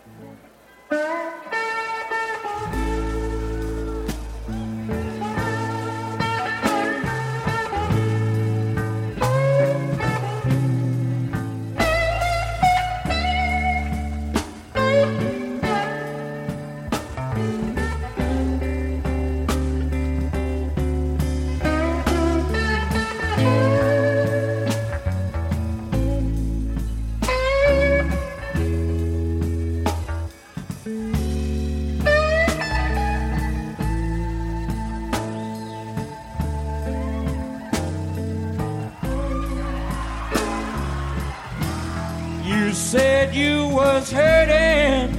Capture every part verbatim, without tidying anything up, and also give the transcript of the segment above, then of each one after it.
You said you was hurting,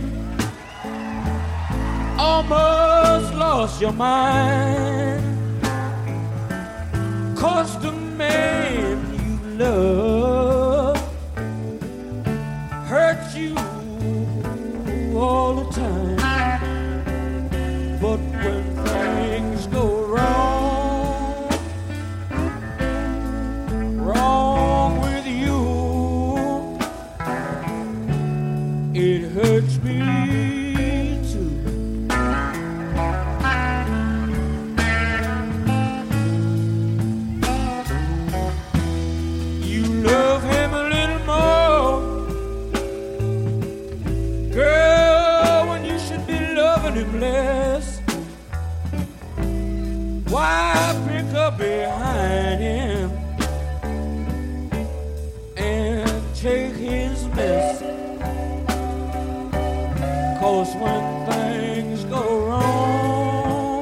almost lost your mind, 'cause the man you love hurts you all the time. But when things go wrong, wrong with you, it hurts me too. You love him a little more, girl, when you should be loving him less. Why pick up behind him and take his mess? 'Cause when things go wrong,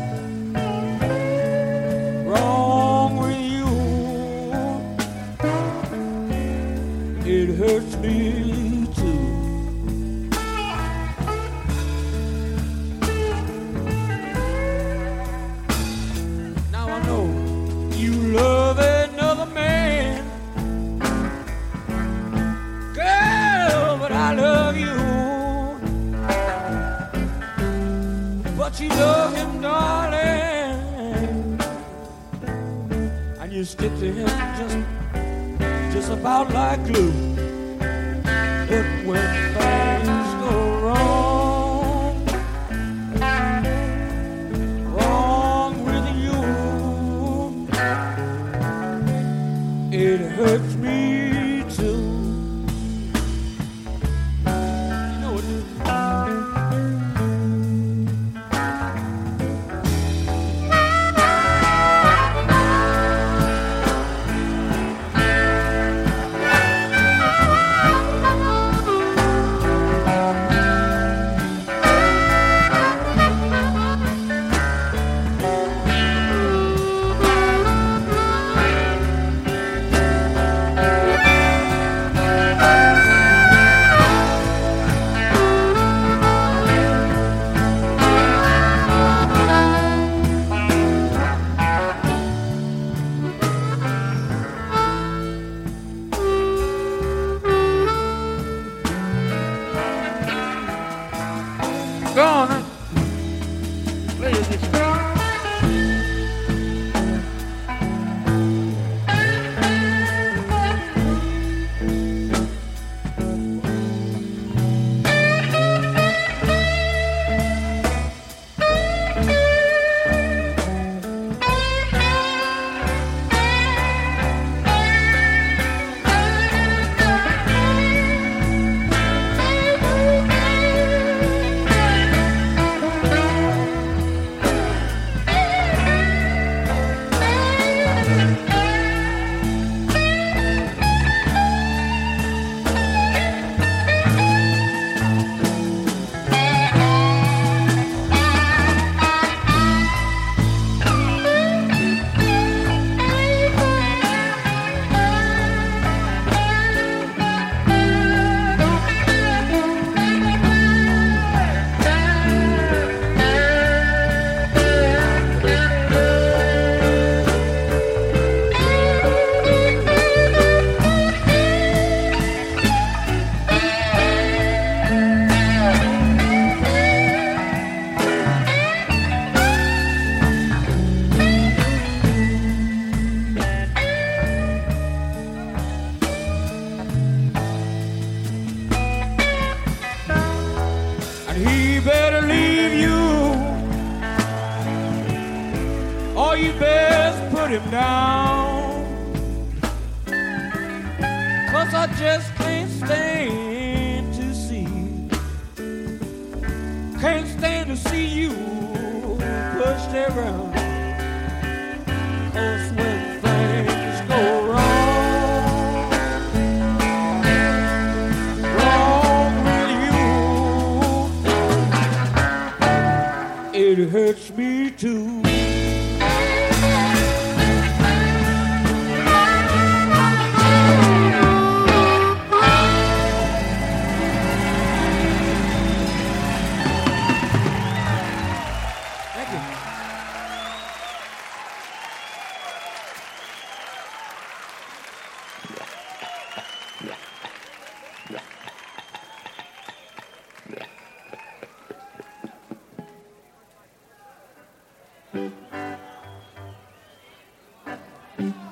wrong with you, it hurts me too. Now I know you love another man, girl, but I love you. But you love him, darling, and you stick to him just, just about like glue. But when things go wrong, wrong with you, it hurts me too. You know it is. Gonna play this guitar. he better leave you, or you best put him down. 'Cause I just can't stand to see, can't stand to see you pushed around. 'Cause when things go wrong, wrong with you, it hurts me too. Mm-hmm.